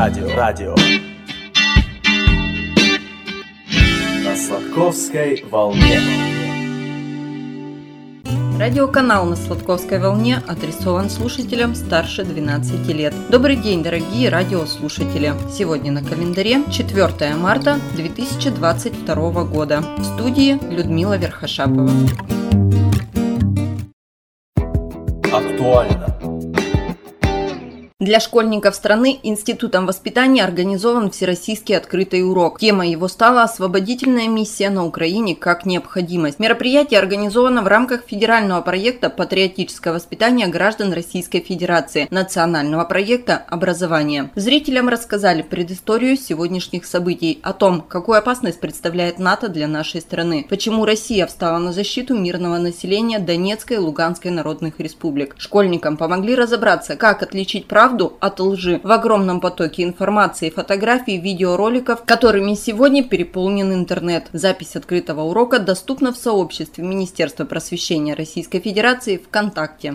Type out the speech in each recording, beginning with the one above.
Радио. На Сладковской волне. Радиоканал на Сладковской волне адресован слушателям старше 12 лет. Добрый день, дорогие радиослушатели! Сегодня на календаре 4 марта 2022 года. В студии Людмила Верхошапова. Актуально. Для школьников страны Институтом воспитания организован всероссийский открытый урок. Тема его стала «Освободительная миссия на Украине как необходимость». Мероприятие организовано в рамках федерального проекта «Патриотическое воспитание граждан Российской Федерации», национального проекта «Образование». Зрителям рассказали предысторию сегодняшних событий, о том, какую опасность представляет НАТО для нашей страны, почему Россия встала на защиту мирного населения Донецкой и Луганской народных республик. Школьникам помогли разобраться, как отличить правду от лжи в огромном потоке информации, фотографий, видеороликов, которыми сегодня переполнен интернет. Запись открытого урока доступна в сообществе Министерства просвещения Российской Федерации ВКонтакте.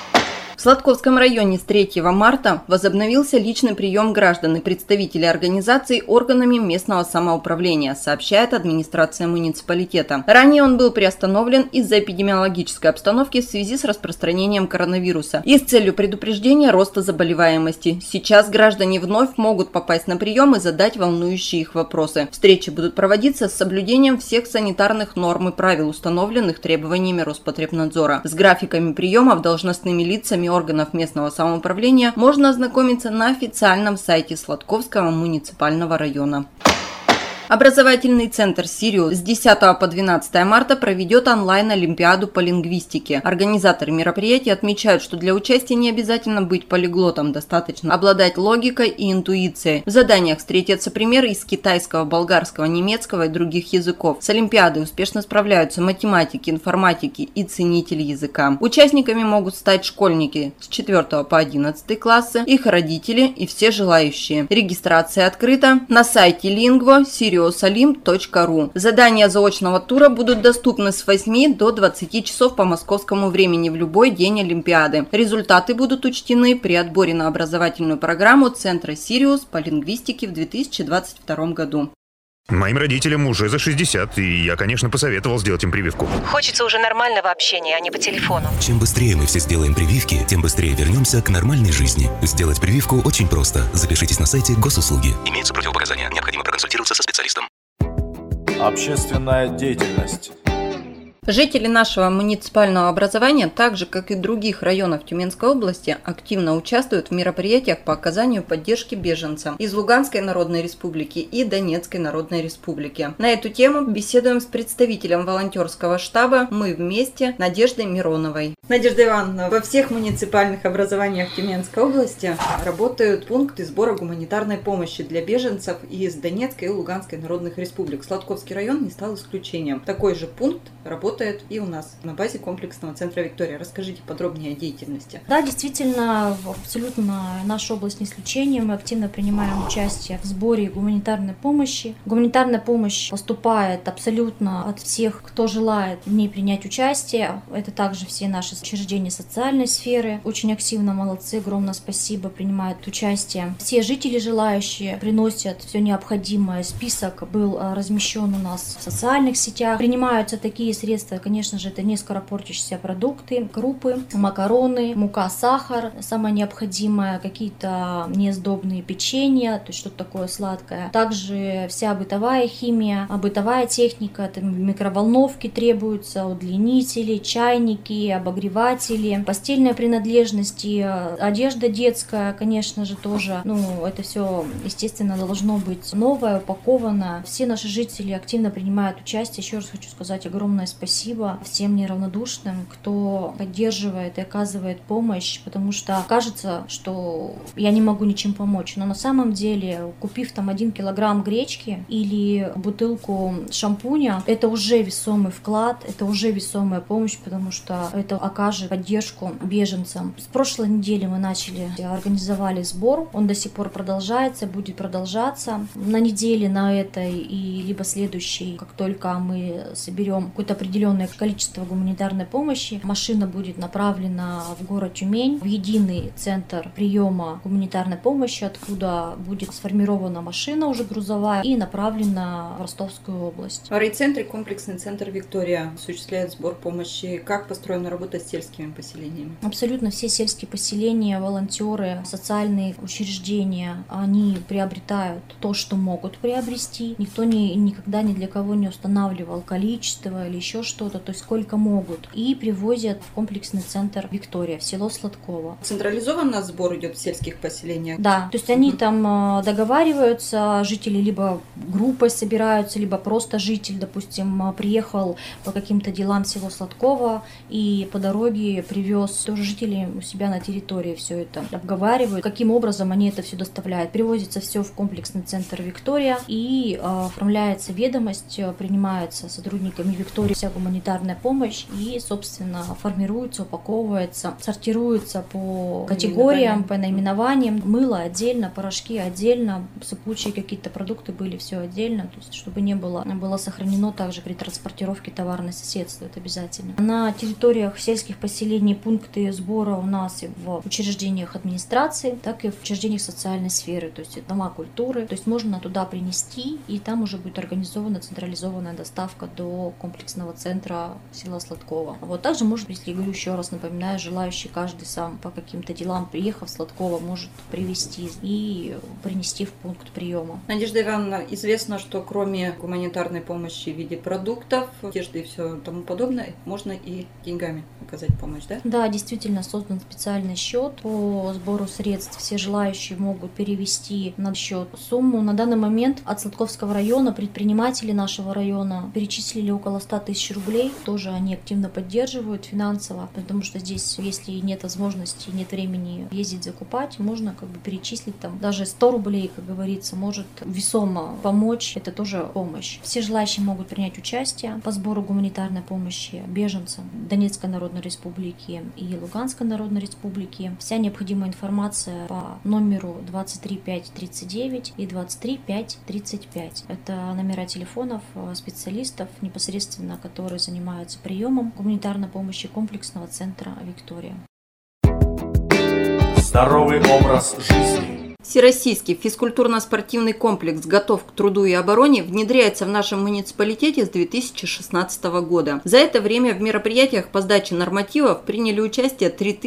В Сладковском районе с 3 марта возобновился личный прием граждан и представителей организаций органами местного самоуправления, сообщает администрация муниципалитета. Ранее он был приостановлен из-за эпидемиологической обстановки в связи с распространением коронавируса и с целью предупреждения роста заболеваемости. Сейчас граждане вновь могут попасть на прием и задать волнующие их вопросы. Встречи будут проводиться с соблюдением всех санитарных норм и правил, установленных требованиями Роспотребнадзора. С графиками приемов должностными лицами органов местного самоуправления можно ознакомиться на официальном сайте Сладковского муниципального района. Образовательный центр «Сириус» с 10 по 12 марта проведет онлайн-олимпиаду по лингвистике. Организаторы мероприятия отмечают, что для участия не обязательно быть полиглотом, достаточно обладать логикой и интуицией. В заданиях встретятся примеры из китайского, болгарского, немецкого и других языков. С олимпиадой успешно справляются математики, информатики и ценители языка. Участниками могут стать школьники с 4 по 11 классы, их родители и все желающие. Регистрация открыта на сайте Lingvo SiriusOlimp.ru. Задания заочного тура будут доступны с 8 до 20 часов по московскому времени в любой день Олимпиады. Результаты будут учтены при отборе на образовательную программу Центра «Сириус» по лингвистике в 2022 году. Моим родителям уже за 60, и я, конечно, посоветовал сделать им прививку. Хочется уже нормального общения, а не по телефону. Чем быстрее мы все сделаем прививки, тем быстрее вернемся к нормальной жизни. Сделать прививку очень просто. Запишитесь на сайте Госуслуги. Имеются противопоказания. Необходимо проконсультироваться со специалистом. Общественная деятельность. Жители нашего муниципального образования, так же как и других районов Тюменской области, активно участвуют в мероприятиях по оказанию поддержки беженцам из Луганской Народной Республики и Донецкой Народной Республики. На эту тему беседуем с представителем волонтерского штаба «Мы вместе» Надеждой Мироновой. Надежда Ивановна, во всех муниципальных образованиях Тюменской области работают пункты сбора гуманитарной помощи для беженцев из Донецкой и Луганской Народных Республик. Сладковский район не стал исключением. Такой же пункт работает и у нас на базе комплексного центра «Виктория». Расскажите подробнее о деятельности. Да, действительно, абсолютно наша область не исключение. Мы активно принимаем участие в сборе гуманитарной помощи. Гуманитарная помощь поступает абсолютно от всех, кто желает в ней принять участие. Это также все наши учреждения социальной сферы. Очень активно, молодцы, огромное спасибо, принимают участие. Все жители желающие приносят все необходимое. Список был размещен у нас в социальных сетях. Принимаются такие средства, конечно же, это не скоропортящиеся продукты, крупы, макароны, мука, сахар, самое необходимое, какие-то несдобные печенья, то есть что-то такое сладкое. Также вся бытовая химия, бытовая техника, там микроволновки требуются, удлинители, чайники, обогреватели, постельные принадлежности, одежда детская, конечно же, тоже. Это все, естественно, должно быть новое, упаковано. Все наши жители активно принимают участие. Еще раз хочу сказать огромное спасибо всем неравнодушным, кто поддерживает и оказывает помощь, потому что кажется, что я не могу ничем помочь. Но на самом деле, купив там 1 килограмм гречки или бутылку шампуня, это уже весомый вклад, это уже весомая помощь, потому что это окажет поддержку беженцам. С прошлой недели мы организовали сбор, он до сих пор продолжается, будет продолжаться. На неделе на этой и либо следующей, как только мы соберем какое-то определенное определенное количество гуманитарной помощи. Машина будет направлена в город Тюмень, в единый центр приема гуманитарной помощи, откуда будет сформирована машина уже грузовая и направлена в Ростовскую область. В райцентре комплексный центр «Виктория» осуществляет сбор помощи. Как построена работа с сельскими поселениями? Абсолютно все сельские поселения, волонтеры, социальные учреждения, они приобретают то, что могут приобрести. Никто никогда ни для кого не устанавливал количество или еще что-то, то есть сколько могут. И привозят в комплексный центр «Виктория» в село Сладково. Централизованно сбор идет в сельских поселениях? Да, то есть они там договариваются, жители либо группой собираются, либо просто житель, допустим, приехал по каким-то делам в село Сладково и по дороге привез, тоже жители у себя на территории все это обговаривают, каким образом они это все доставляют. Привозится все в комплексный центр «Виктория» и оформляется ведомость, принимается сотрудниками «Виктории» вся гуманитарная помощь и, собственно, формируется, упаковывается, сортируется по категориям, по наименованиям. Мыло отдельно, порошки отдельно, сыпучие какие-то продукты были, все отдельно, то есть чтобы не было сохранено также при транспортировке товарное соседство, это обязательно. На территориях сельских поселений пункты сбора у нас и в учреждениях администрации, так и в учреждениях социальной сферы, то есть дома культуры, то есть можно туда принести, и там уже будет организована централизованная доставка до комплексного центра села Сладково. Вот также может, если я говорю еще раз, напоминаю, желающий каждый сам по каким-то делам, приехав в Сладково, может привезти и принести в пункт приема. Надежда Ивановна, известно, что кроме гуманитарной помощи в виде продуктов, одежды и все тому подобное, можно и деньгами оказать помощь, да? Да, действительно создан специальный счет по сбору средств. Все желающие могут перевести на счет сумму. На данный момент от Сладковского района предприниматели нашего района перечислили около 100 тысяч рублей. Тоже они активно поддерживают финансово, потому что здесь, если нет возможности, нет времени ездить закупать, можно перечислить там даже 100 рублей, как говорится, может весомо помочь. Это тоже помощь. Все желающие могут принять участие по сбору гуманитарной помощи беженцам Донецкой Народной Республики и Луганской Народной Республики. Вся необходимая информация по номеру 23539 и 23535. Это номера телефонов специалистов, непосредственно которые занимаются приемом гуманитарной помощи комплексного центра «Виктория». Здоровый образ жизни. Всероссийский физкультурно-спортивный комплекс «Готов к труду и обороне» внедряется в нашем муниципалитете с 2016 года. За это время в мероприятиях по сдаче нормативов приняли участие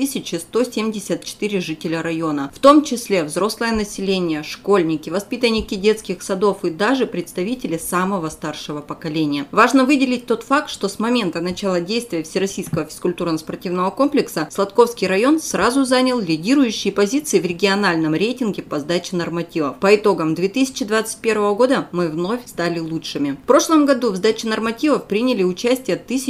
3174 жителя района, в том числе взрослое население, школьники, воспитанники детских садов и даже представители самого старшего поколения. Важно выделить тот факт, что с момента начала действия Всероссийского физкультурно-спортивного комплекса Сладковский район сразу занял лидирующие позиции в региональном рейтинге по сдаче нормативов. По итогам 2021 года мы вновь стали лучшими. В прошлом году в сдаче нормативов приняли участие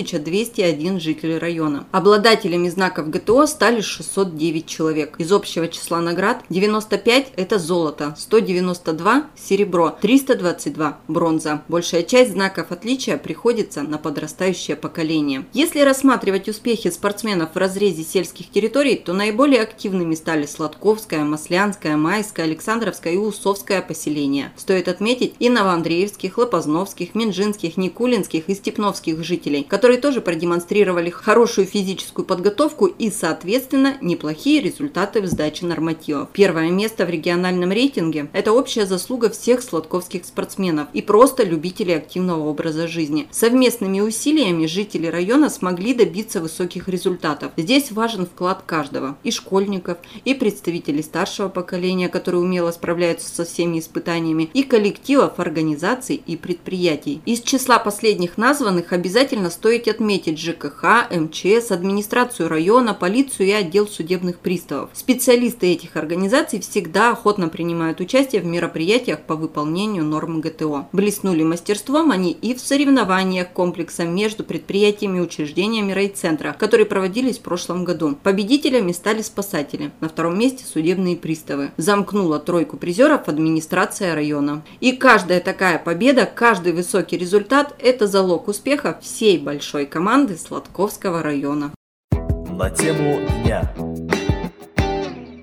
1201 житель района. Обладателями знаков ГТО стали 609 человек. Из общего числа наград 95 – это золото, 192 – серебро, 322 – бронза. Большая часть знаков отличия приходится на подрастающее поколение. Если рассматривать успехи спортсменов в разрезе сельских территорий, то наиболее активными стали Сладковская, Маслянская, Майская, Александровское и Усовское поселения. Стоит отметить и новоандреевских, лопозновских, минжинских, никулинских и степновских жителей, которые тоже продемонстрировали хорошую физическую подготовку и, соответственно, неплохие результаты в сдаче нормативов. Первое место в региональном рейтинге – это общая заслуга всех сладковских спортсменов и просто любителей активного образа жизни. Совместными усилиями жители района смогли добиться высоких результатов. Здесь важен вклад каждого – и школьников, и представителей старшего поколения, которые умело справляются со всеми испытаниями, и коллективов, организаций и предприятий. Из числа последних названных обязательно стоит отметить ЖКХ, МЧС, администрацию района, полицию и отдел судебных приставов. Специалисты этих организаций всегда охотно принимают участие в мероприятиях по выполнению норм ГТО. Блеснули мастерством они и в соревнованиях комплекса между предприятиями и учреждениями райцентра, которые проводились в прошлом году. Победителями стали спасатели. На втором месте судебные приставы. Замкнула тройку призеров администрация района. И каждая такая победа, каждый высокий результат – это залог успеха всей большой команды Сладковского района. На тему дня.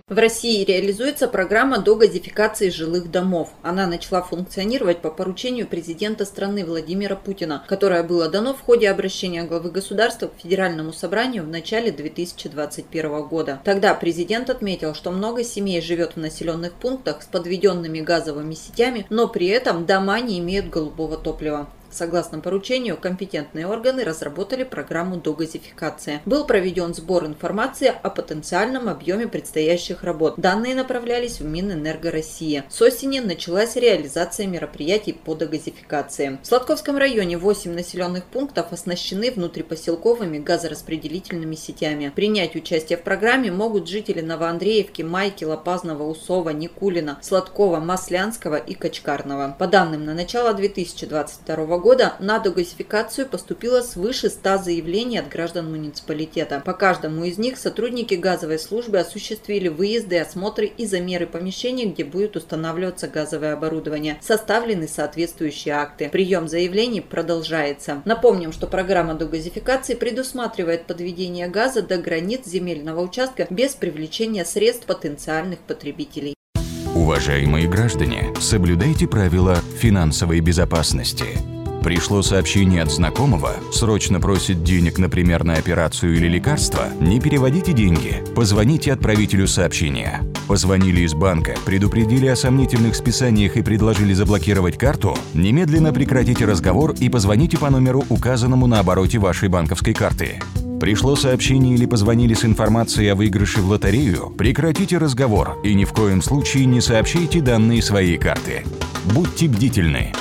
В России реализуется программа догазификации жилых домов. Она начала функционировать по поручению президента страны Владимира Путина, которое было дано в ходе обращения главы государства к Федеральному собранию в начале 2021 года. Тогда президент отметил, что много семей живет в населенных пунктах с подведенными газовыми сетями, но при этом дома не имеют голубого топлива. Согласно поручению, компетентные органы разработали программу догазификации. Был проведен сбор информации о потенциальном объеме предстоящих работ. Данные направлялись в Минэнерго России. С осени началась реализация мероприятий по догазификации. В Сладковском районе 8 населенных пунктов оснащены внутрипоселковыми газораспределительными сетями. Принять участие в программе могут жители Новоандреевки, Майки, Лопазного, Усова, Никулина, Сладкова, Маслянского и Качкарного. По данным на начало 2022 года на догазификацию поступило свыше 100 заявлений от граждан муниципалитета. По каждому из них сотрудники газовой службы осуществили выезды, осмотры и замеры помещений, где будет устанавливаться газовое оборудование. Составлены соответствующие акты. Прием заявлений продолжается. Напомним, что программа догазификации предусматривает подведение газа до границ земельного участка без привлечения средств потенциальных потребителей. Уважаемые граждане, соблюдайте правила финансовой безопасности. Пришло сообщение от знакомого, срочно просит денег, например, на операцию или лекарство? Не переводите деньги, позвоните отправителю сообщения. Позвонили из банка, предупредили о сомнительных списаниях и предложили заблокировать карту? Немедленно прекратите разговор и позвоните по номеру, указанному на обороте вашей банковской карты. Пришло сообщение или позвонили с информацией о выигрыше в лотерею? Прекратите разговор и ни в коем случае не сообщайте данные своей карты. Будьте бдительны.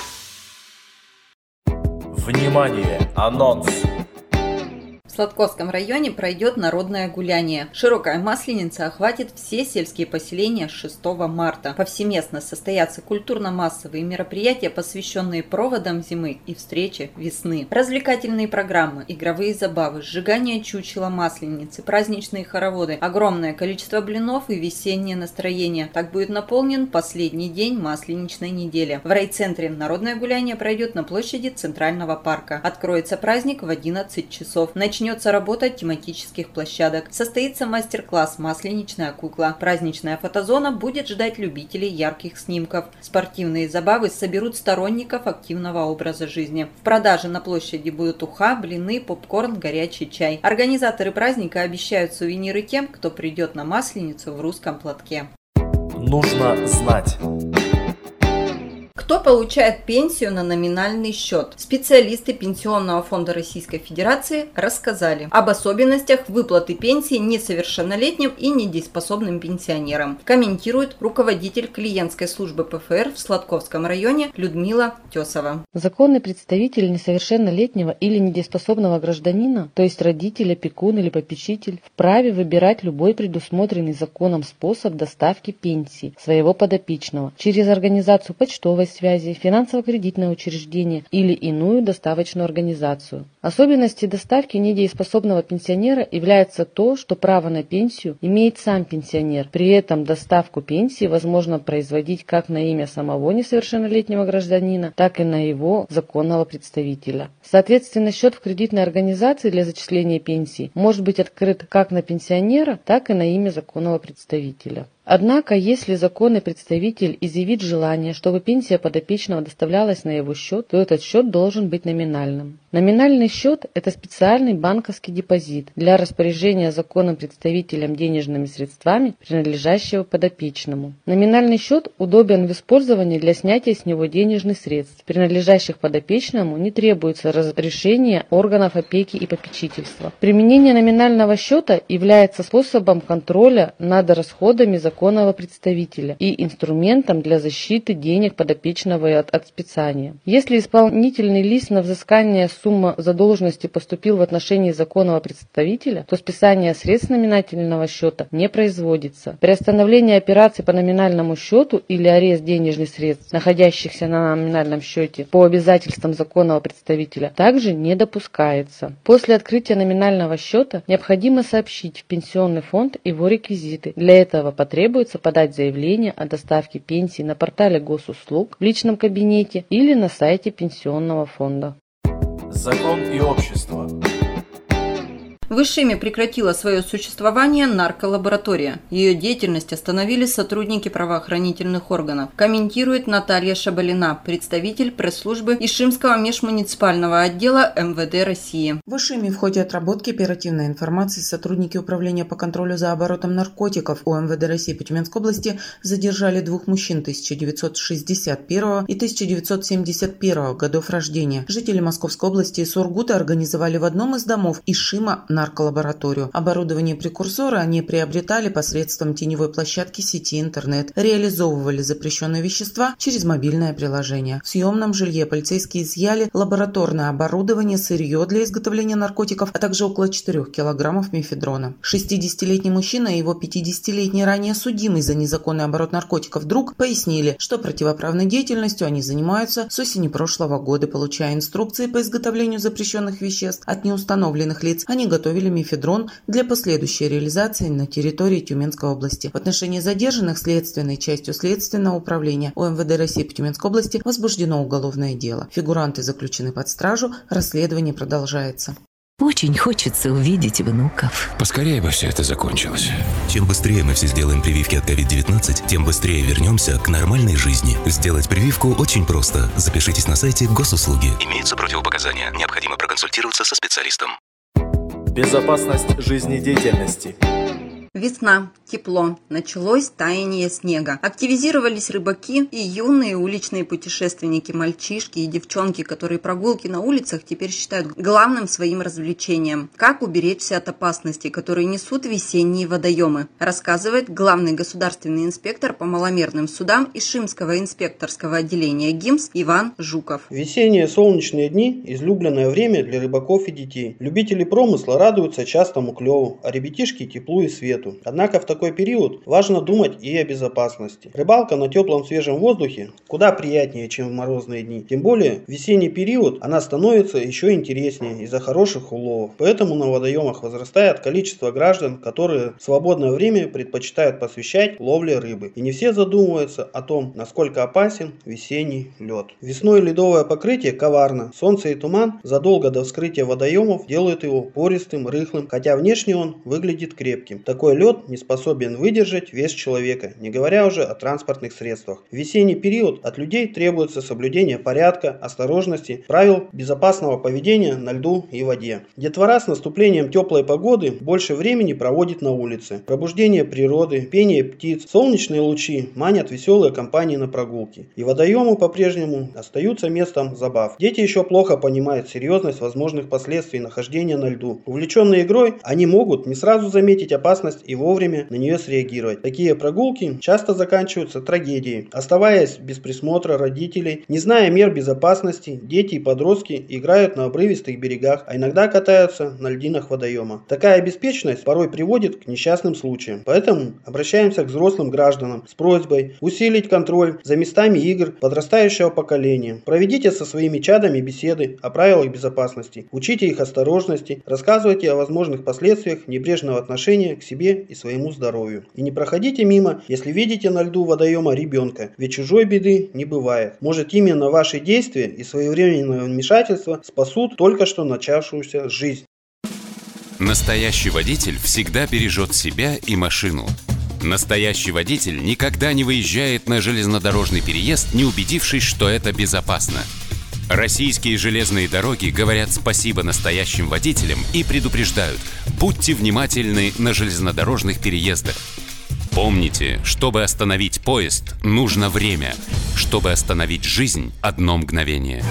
Внимание! Анонс! В Сладковском районе пройдет народное гуляние. Широкая масленица охватит все сельские поселения с 6 марта. Повсеместно состоятся культурно-массовые мероприятия, посвященные проводам зимы и встрече весны. Развлекательные программы, игровые забавы, сжигание чучела масленицы, праздничные хороводы, огромное количество блинов и весеннее настроение. Так будет наполнен последний день масленичной недели. В райцентре народное гуляние пройдет на площади Центрального парка. Откроется праздник в 11 часов. Начнется работа тематических площадок. Состоится мастер-класс «Масленичная кукла». Праздничная фотозона будет ждать любителей ярких снимков. Спортивные забавы соберут сторонников активного образа жизни. В продаже на площади будут уха, блины, попкорн, горячий чай. Организаторы праздника обещают сувениры тем, кто придет на Масленицу в русском платке. Нужно знать. Кто получает пенсию на номинальный счет? Специалисты Пенсионного фонда Российской Федерации рассказали об особенностях выплаты пенсии несовершеннолетним и недееспособным пенсионерам. Комментирует руководитель клиентской службы ПФР в Сладковском районе Людмила Тесова. Законный представитель несовершеннолетнего или недееспособного гражданина, то есть родитель, опекун или попечитель, вправе выбирать любой предусмотренный законом способ доставки пенсии своего подопечного через организацию почтовой связи, финансово-кредитное учреждение или иную доставочную организацию. Особенностью доставки недееспособного пенсионера является то, что право на пенсию имеет сам пенсионер. При этом доставку пенсии возможно производить как на имя самого несовершеннолетнего гражданина, так и на его законного представителя. Соответственно, счет в кредитной организации для зачисления пенсии может быть открыт как на пенсионера, так и на имя законного представителя. Однако, если законный представитель изъявит желание, чтобы пенсия подопечного доставлялась на его счет, то этот счет должен быть номинальным. Номинальный счет – это специальный банковский депозит для распоряжения законным представителем денежными средствами, принадлежащего подопечному. Номинальный счет удобен в использовании для снятия с него денежных средств, принадлежащих подопечному, не требуется разрешение органов опеки и попечительства. Применение номинального счета является способом контроля над расходами законного представителя и инструментом для защиты денег подопечного от списания. Если исполнительный лист на взыскание суммы задолженности поступил в отношении законного представителя, то списание средств номинального счета не производится. Приостановление операций по номинальному счету или арест денежных средств, находящихся на номинальном счете по обязательствам законного представителя, также не допускается. После открытия номинального счета необходимо сообщить в пенсионный фонд его реквизиты. Для этого потребуется подать заявление о доставке пенсии на портале госуслуг, в личном кабинете или на сайте пенсионного фонда. Закон и общество. В Ишиме прекратила свое существование нарколаборатория. Ее деятельность остановили сотрудники правоохранительных органов, комментирует Наталья Шабалина, представитель пресс-службы Ишимского межмуниципального отдела МВД России. В Ишиме в ходе отработки оперативной информации сотрудники Управления по контролю за оборотом наркотиков УМВД России по Тюменской области задержали двух мужчин 1961 и 1971 годов рождения. Жители Московской области и Сургута организовали в одном из домов Ишима нарколабораторию. Оборудование прекурсора они приобретали посредством теневой площадки сети интернет, реализовывали запрещенные вещества через мобильное приложение. В съемном жилье полицейские изъяли лабораторное оборудование, сырье для изготовления наркотиков, а также около 4 килограммов мефедрона. 60-летний мужчина и его 50-летний ранее судимый за незаконный оборот наркотиков друг пояснили, что противоправной деятельностью они занимаются с осени прошлого года. Получая инструкции по изготовлению запрещенных веществ от неустановленных лиц, они готовили мефедрон для последующей реализации на территории Тюменской области. В отношении задержанных следственной частью Следственного управления УМВД России по Тюменской области возбуждено уголовное дело. Фигуранты заключены под стражу, расследование продолжается. Очень хочется увидеть внуков. Поскорее бы все это закончилось. Чем быстрее мы все сделаем прививки от COVID-19, тем быстрее вернемся к нормальной жизни. Сделать прививку очень просто. Запишитесь на сайте Госуслуги. Имеются противопоказания. Необходимо проконсультироваться со специалистом. Безопасность жизнедеятельности. Весна, тепло, началось таяние снега. Активизировались рыбаки и юные уличные путешественники, мальчишки и девчонки, которые прогулки на улицах теперь считают главным своим развлечением. Как уберечься от опасностей, которые несут весенние водоемы, рассказывает главный государственный инспектор по маломерным судам Ишимского инспекторского отделения ГИМС Иван Жуков. Весенние солнечные дни – излюбленное время для рыбаков и детей. Любители промысла радуются частому клеву, а ребятишки – теплу и свету. Однако в такой период важно думать и о безопасности. Рыбалка на теплом свежем воздухе куда приятнее, чем в морозные дни. Тем более в весенний период она становится еще интереснее из-за хороших уловов. Поэтому на водоемах возрастает количество граждан, которые в свободное время предпочитают посвящать ловле рыбы. И не все задумываются о том, насколько опасен весенний лед. Весной ледовое покрытие коварно. Солнце и туман задолго до вскрытия водоемов делают его пористым, рыхлым, хотя внешне он выглядит крепким. Такой лед не способен выдержать вес человека, не говоря уже о транспортных средствах. В весенний период от людей требуется соблюдение порядка, осторожности, правил безопасного поведения на льду и воде. Детвора с наступлением теплой погоды больше времени проводит на улице. Пробуждение природы, пение птиц, солнечные лучи манят веселые компании на прогулки. И водоемы по-прежнему остаются местом забав. Дети еще плохо понимают серьезность возможных последствий нахождения на льду. Увлеченные игрой, они могут не сразу заметить опасность и вовремя на нее среагировать. Такие прогулки часто заканчиваются трагедией. Оставаясь без присмотра родителей, не зная мер безопасности, дети и подростки играют на обрывистых берегах, а иногда катаются на льдинах водоема. Такая беспечность порой приводит к несчастным случаям. Поэтому обращаемся к взрослым гражданам с просьбой усилить контроль за местами игр подрастающего поколения. Проведите со своими чадами беседы о правилах безопасности, учите их осторожности, рассказывайте о возможных последствиях небрежного отношения к себе и своему здоровью. И не проходите мимо, если видите на льду водоема ребенка, ведь чужой беды не бывает. Может, именно ваши действия и своевременное вмешательство спасут только что начавшуюся жизнь. Настоящий водитель всегда бережет себя и машину. Настоящий водитель никогда не выезжает на железнодорожный переезд, не убедившись, что это безопасно. Российские железные дороги говорят спасибо настоящим водителям и предупреждают: будьте внимательны на железнодорожных переездах. Помните, чтобы остановить поезд, нужно время. Чтобы остановить жизнь, одно мгновение.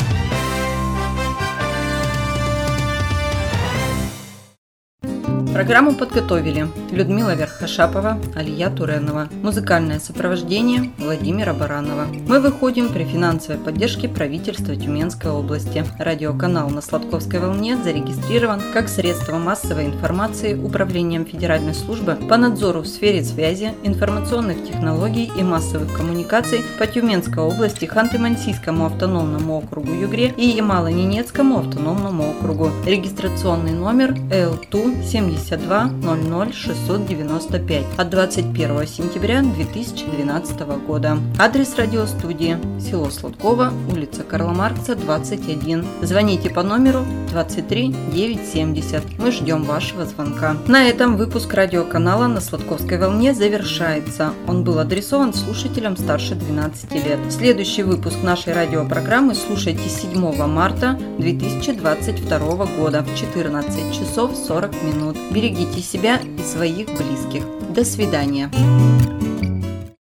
Программу подготовили Людмила Верхошапова, Алия Туренова. Музыкальное сопровождение Владимира Баранова. Мы выходим при финансовой поддержке правительства Тюменской области. Радиоканал на Сладковской волне зарегистрирован как средство массовой информации Управлением Федеральной службы по надзору в сфере связи, информационных технологий и массовых коммуникаций по Тюменской области, Ханты-Мансийскому автономному округу Югре и Ямало-Ненецкому автономному округу. Регистрационный номер L2 70 72 00 695 от 21 сентября 2012 года. Адрес радиостудии: село Сладково, улица Карла Маркса, 21. Звоните по номеру 23 970. Мы ждем вашего звонка. На этом выпуск радиоканала «На Сладковской волне» завершается. Он был адресован слушателям старше 12 лет. Следующий выпуск нашей радиопрограммы слушайте 7 марта 2022 года в 14 часов 40 минут. Берегите себя и своих близких. До свидания.